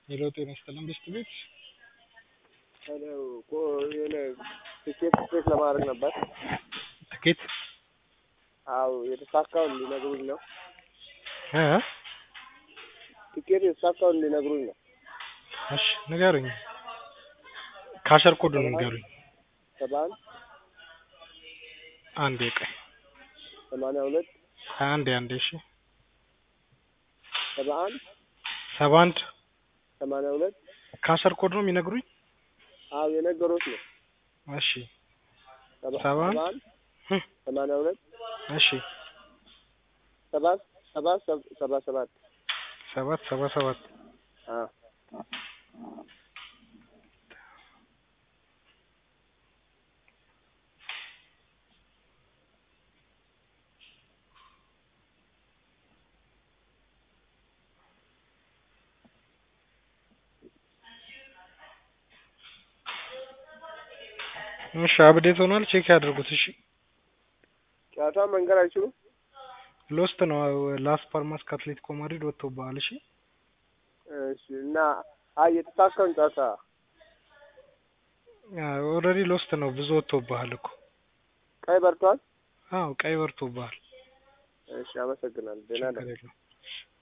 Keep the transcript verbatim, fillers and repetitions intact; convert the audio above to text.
ሄሎ ጤና ይስጥልን ብስት ቤት ሄሎ እኮ የሆነ ትኬት ቼክ ለማድረግ ነበር። ትኬት? አዎ የተሳካውን ሊነግሩኝ ነው። እ ትኬት የተሳካውን ሊነግሩኝ ነው። እሺ ንገሩኝ። ካሸር ኮዱን ንገሩኝ። ሰባ አንድ አንዴ ቆይ ሰማንያ ሁለት አንዴ አንዴ እሺ ሰባ አንድ ሰባ አንድ ሰማንያ ሁለት ካሸር ኮድ ነው የሚነግሩኝ? አዎ የነገሩት ነው። እሺ ሰባ አንድ ሰማንያ ሁለት እሺ ሰባት ሰባት ሰባ ሰባት ሰባት ሰባ ሰባት አ እሺ አፕዴት ሆኗል። ቼክ ያድርጉት። እሺ ጨዋታ መንገር አይችሉም። ሎስት ነው። ላስ ፓልማስ ከአትሌቲኮ ማድሪድ ወጥቶብሃል። እሺ እሺ እና አይ የተሳካውን ጨዋታ ኦልሬዲ ሎስት ነው። ብዙ ወጥቶብሃል እኮ። ቀይ በርቷል። አዎ ቀይ በርቶብሃል። እሺ አመሰግናለሁ። ደህና ነህ?